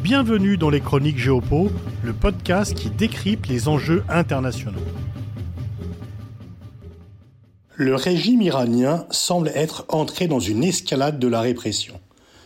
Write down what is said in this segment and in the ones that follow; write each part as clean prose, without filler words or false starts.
Bienvenue dans les Chroniques Géopo, le podcast qui décrypte les enjeux internationaux. Le régime iranien semble être entré dans une escalade de la répression.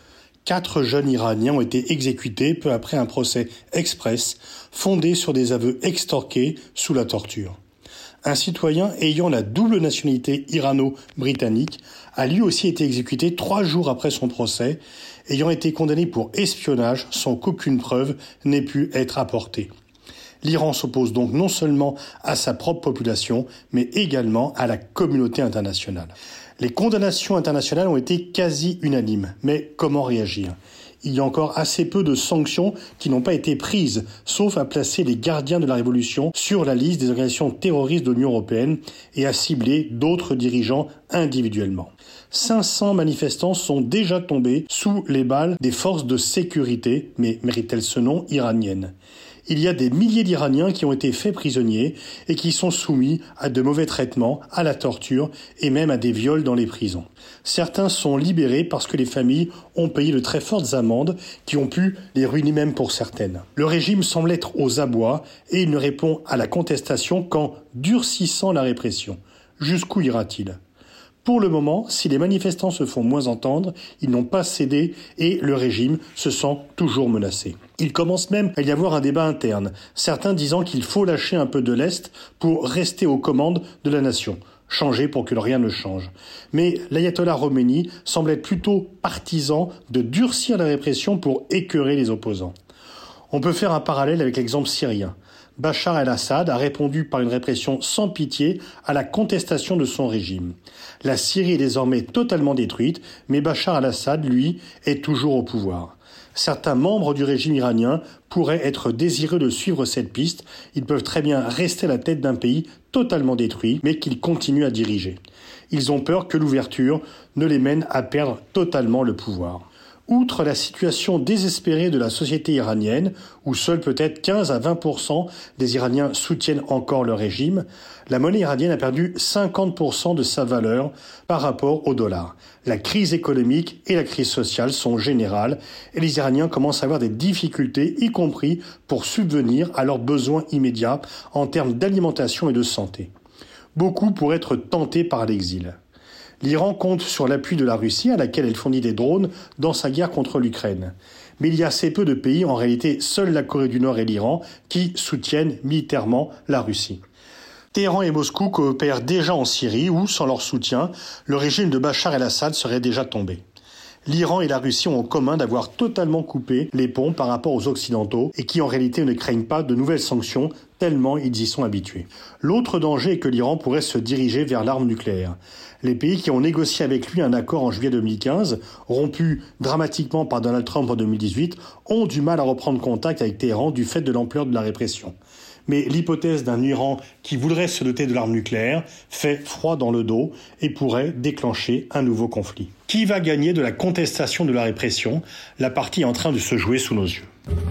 4 jeunes Iraniens ont été exécutés peu après un procès express fondé sur des aveux extorqués sous la torture. Un citoyen ayant la double nationalité irano-britannique a lui aussi été exécuté 3 jours après son procès, ayant été condamné pour espionnage sans qu'aucune preuve n'ait pu être apportée. L'Iran s'oppose donc non seulement à sa propre population, mais également à la communauté internationale. Les condamnations internationales ont été quasi unanimes, mais comment réagir ? Il y a encore assez peu de sanctions qui n'ont pas été prises, sauf à placer les gardiens de la révolution sur la liste des organisations terroristes de l'Union européenne et à cibler d'autres dirigeants individuellement. 500 manifestants sont déjà tombés sous les balles des forces de sécurité, mais méritent-elles ce nom, iraniennes ? Il y a des milliers d'Iraniens qui ont été faits prisonniers et qui sont soumis à de mauvais traitements, à la torture et même à des viols dans les prisons. Certains sont libérés parce que les familles ont payé de très fortes amendes qui ont pu les ruiner même pour certaines. Le régime semble être aux abois et il ne répond à la contestation qu'en durcissant la répression. Jusqu'où ira-t-il ? Pour le moment, si les manifestants se font moins entendre, ils n'ont pas cédé et le régime se sent toujours menacé. Il commence même à y avoir un débat interne, certains disant qu'il faut lâcher un peu de lest pour rester aux commandes de la nation, changer pour que rien ne change. Mais l'ayatollah Khomeini semble être plutôt partisan de durcir la répression pour écœurer les opposants. On peut faire un parallèle avec l'exemple syrien. Bachar el-Assad a répondu par une répression sans pitié à la contestation de son régime. La Syrie est désormais totalement détruite, mais Bachar el-Assad, lui, est toujours au pouvoir. Certains membres du régime iranien pourraient être désireux de suivre cette piste. Ils peuvent très bien rester à la tête d'un pays totalement détruit, mais qu'ils continuent à diriger. Ils ont peur que l'ouverture ne les mène à perdre totalement le pouvoir. Outre la situation désespérée de la société iranienne, où seuls peut-être 15 à 20% des Iraniens soutiennent encore le régime, la monnaie iranienne a perdu 50% de sa valeur par rapport au dollar. La crise économique et la crise sociale sont générales et les Iraniens commencent à avoir des difficultés, y compris pour subvenir à leurs besoins immédiats en termes d'alimentation et de santé. Beaucoup pourraient être tentés par l'exil. L'Iran compte sur l'appui de la Russie, à laquelle elle fournit des drones dans sa guerre contre l'Ukraine. Mais il y a assez peu de pays, en réalité seule la Corée du Nord et l'Iran, qui soutiennent militairement la Russie. Téhéran et Moscou coopèrent déjà en Syrie où, sans leur soutien, le régime de Bachar el-Assad serait déjà tombé. L'Iran et la Russie ont en commun d'avoir totalement coupé les ponts par rapport aux Occidentaux et qui en réalité ne craignent pas de nouvelles sanctions tellement ils y sont habitués. L'autre danger est que l'Iran pourrait se diriger vers l'arme nucléaire. Les pays qui ont négocié avec lui un accord en juillet 2015, rompu dramatiquement par Donald Trump en 2018, ont du mal à reprendre contact avec Téhéran du fait de l'ampleur de la répression. Mais l'hypothèse d'un Iran qui voudrait se doter de l'arme nucléaire fait froid dans le dos et pourrait déclencher un nouveau conflit. Qui va gagner de la contestation de la répression ? La partie est en train de se jouer sous nos yeux.